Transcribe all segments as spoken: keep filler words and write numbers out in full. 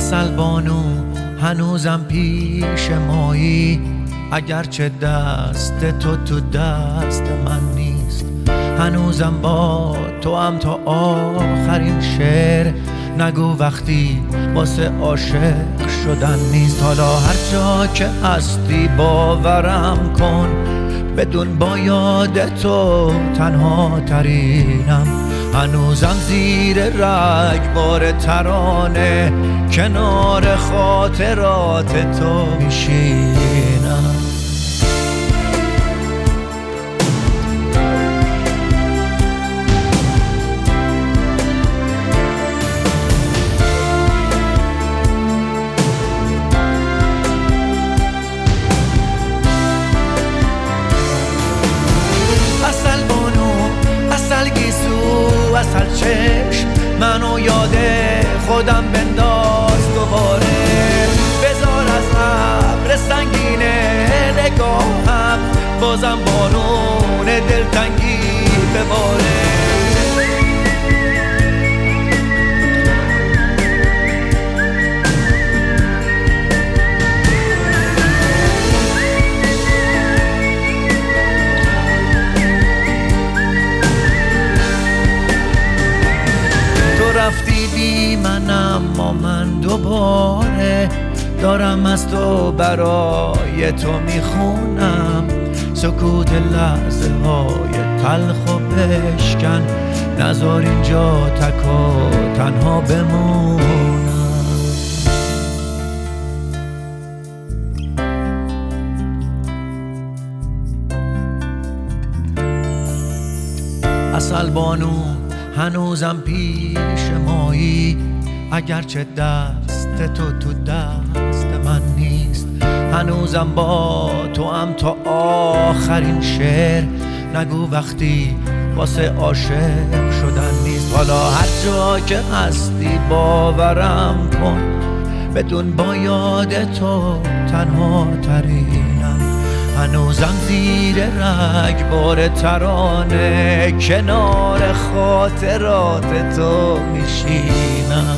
عسل بانو هنوزم پیش مایی، اگرچه دست تو تو دست من نیست. هنوزم با تو هم تا آخرین شعر، نگو وقتی واسه عاشق شدن نیست. حالا هر جا که هستی باورم کن، بدون با یاد تو تنها ترینم. هنوزم زیر رگبار ترانه، کنار خاطرات تو میشینم. عسل چشم منو یاد خودم بنداز دوباره. بذار از ابر سنگین نگاهم بازم بارون دلتنگی بباره. رفتی بی من اما من دوباره دارم از تو برای تو میخونم. سکوت لحظه های تلخ و بشکن، نذار اینجا تک و تنها بمونم. عسل بانو هنوزم پیش مایی، اگرچه دست تو تو دست من نیست. هنوزم با تو هم تا آخرین شعر، نگو وقتی واسه عاشق شدن نیست. حالا هر جا که هستی باورم کن، بدون با یاد تو تنها ترینم. هنوزم زیر رگبار ترانه، کنار خاطرات تو میشینم.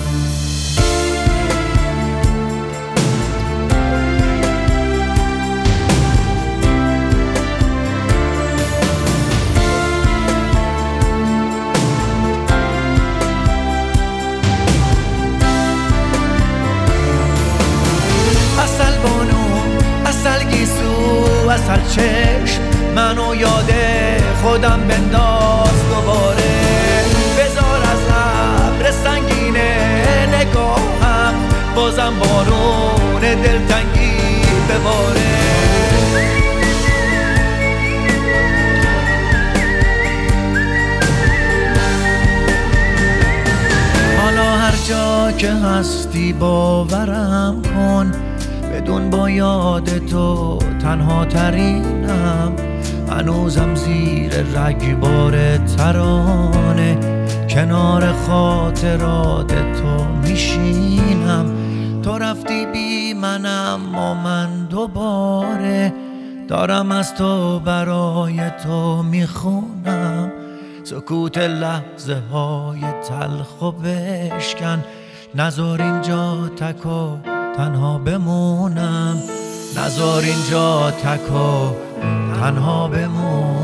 عسل بانو عسل گیسو عسل چشم منو یاد خودم بنداز دوباره. بذار از ابر سنگین نگاهم بازم بارون دلتنگی بباره. حالا هر جا که هستی باورم کن، بدون با یاد تو تنها ترینم. هنوزم زیر رگبار ترانه، کنار خاطرات تو میشینم. تو رفتی بی من اما من دوباره دارم از تو برای تو میخونم. سکوت لحظه های تلخ و بشکن، نذار اینجا تک و تنها بمونم. نذار اینجا تک و تنها بمونم.